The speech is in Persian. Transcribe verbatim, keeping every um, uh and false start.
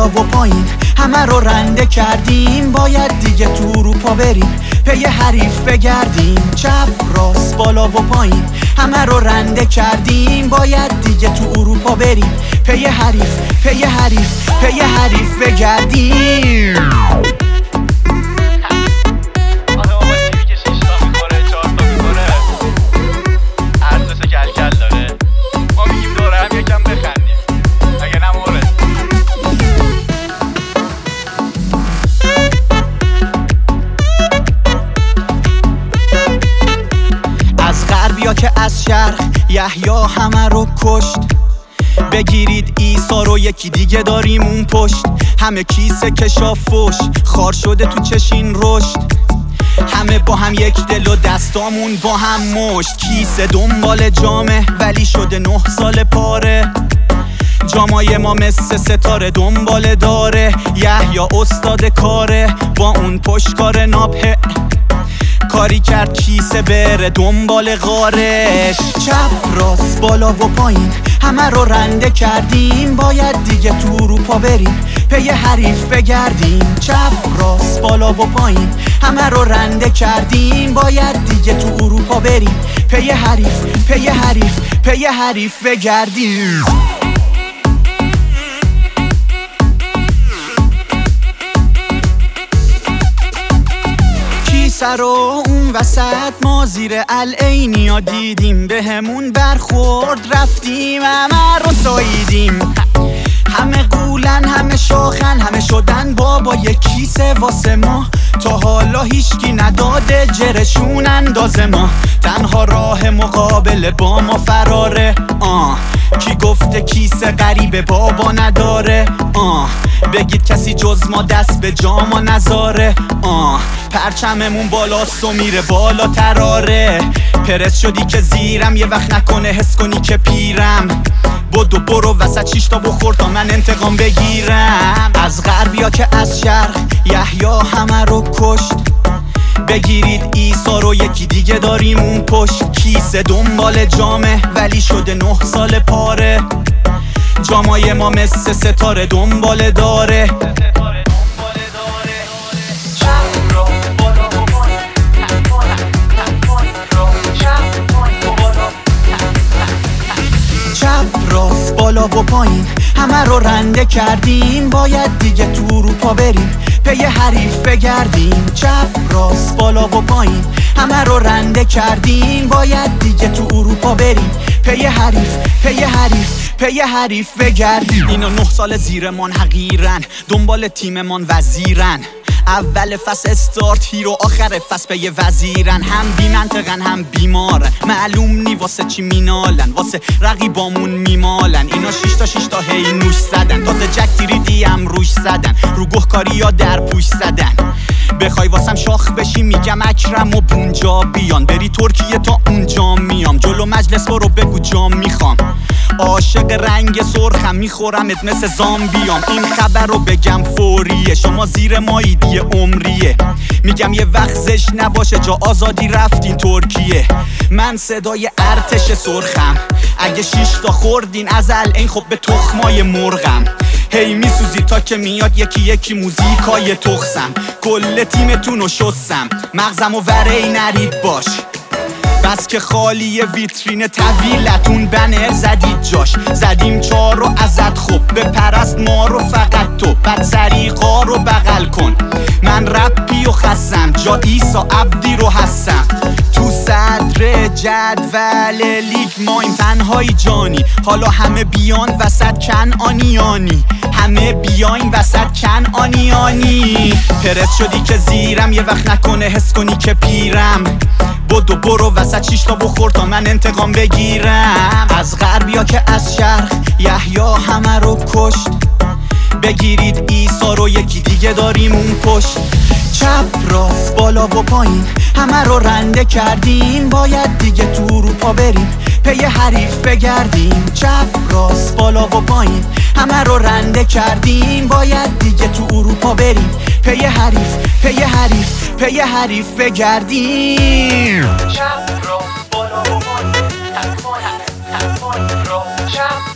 بالا و پایین همه رو رنده کردیم، باید دیگه تو اروپا بریم پی حریف بگردیم. چپ راست بالا و پایین همه رو رنده کردیم، باید دیگه تو اروپا بریم پی حریف پی حریف پی حریف بگردیم. یا که از شرق یحیی همه رو کشت، بگیرید عیسی رو یکی دیگه داریم اون پشت. همه کیسه کشافوش خار شده تو چشین رشد، همه با هم یک دل و دستامون با هم مشت. کیسه دنبال جامه ولی شده نه سال پاره، جامای ما مثل ستاره دنبال داره. یحیی استاد کاره با اون پشتکار ناپه، کاری کرد کیسه بره دنبال غارش. چپ راست بالا و پایین همه رو رنده کردیم، باید دیگه تو اروپا بریم پی حریف بگردیم. چپ راست بالا و پایین همه رو رنده کردیم، باید دیگه تو اروپا بریم پی حریف پی حریف پی حریف بگردیم. سر و اون وسط ما زیر العینیا دیدیم، به همون برخورد رفتیم همه رو ساییدیم. همه قولن همه شاخن همه شدن بابا یک کیسه واسه ما، تا حالا هیچکی نداده جرشون اندازه ما. تنها راه مقابله با ما فراره، آه کی گفته کیسه غریبه بابا نداره؟ آه بگید کسی جز ما دست به جاما نذاره. آه پرچممون بالاست و میره بالا تراره، پرس شدی که زیرم یه وقت نکنه حس کنی که پیرم. بدو برو وسط شیشتا بخور تا من انتقام بگیرم. از غرب یا که از شرق یحیی همه رو کشت، بگیرید عیسی رو یکی دیگه داریم اون پشت. کیسه دنبال جامه ولی شده نه سال پاره، جامای ما مثل ستاره دنبال داره. چپ راست بالا و پایین همه رو رنده کردیم، باید دیگه تو اروپا بریم پی حریف بگردیم. چپ راست بالا و پایین همه رو رنده کردیم، باید دیگه تو اروپا بریم پی حریف پی حریف پی حریف بگردیم. اینا نه سال زیرمان حقیرن، دنبال تیممان وزیرن. اول فصل استارت هیرو، آخر فصل پی وزیرن. هم بی منطقن هم بیمارن، معلوم نی واسه چی مینالن، واسه رقیبامون میمالن. اینا شیشتا شیشتا هی نوش زدن، تازه جک تیریدی هم روش زدن، رو گهکاری یا در پوش زدن. بخوای واسم شاخ بشی میگم اکرم و بونجا بیان، بری ترکیه تا اونجا میام، جلو مجلس برو بگو جام میخوام. عاشق رنگ سرخم میخورمت مثل زامبیام، این خبر رو بگم فوریه، شما زیر مایید یه عمریه. میگم یه وقت زش نباشه جا آزادی رفتین ترکیه. من صدای ارتش سرخم، اگه شیشتا خوردین ازل این خب به تخمای مرغم. هی میسوزی تا که میاد یکی یکی موزیکای تخسم، کل تیمتونو شستم مغزمو وری نرید باش. بس که خالی ویترین طویلتون بنر زدید جاش، زدیم چار رو ازت خوب به پرست ما رو فقط تو، بعد سریقا رو بغل کن. من رپی و خستم جا ایسا عبدی رو هستم، تو صدر جدول لیگ ما این تنهایی جانی. حالا همه بیان وسط کنعانیانی، همه بیاین وسط کنعانیانی. پرس شدی که زیرم یه وقت نکنه حس کنی که پیرم، بدو برو وسط شیشتا بخور تا من انتقام بگیرم. از غرب یا که از شرق یحیی همه رو کشت، بگیرید عیسی رو یکی دیگه داریم اون پشت. چپ راست بالا و پایین همه رو رنده کردیم، باید دیگه تو اروپا بریم پی حریف بگردیم. چپ راست بالا و پایین همه رو رنده کردیم، باید دیگه تو اروپا بریم پی حریف پی حریف پی حریف بگردیم. چپ راست بالا و پایین، چپ